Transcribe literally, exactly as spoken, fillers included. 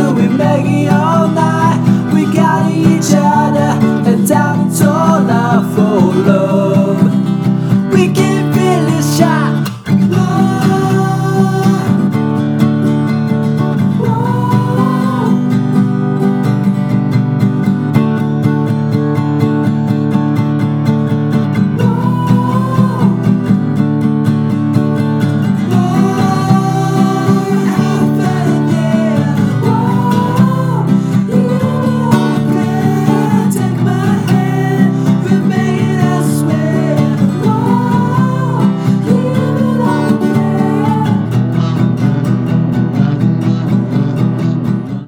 do we make it all night? We got each other and time to love for love.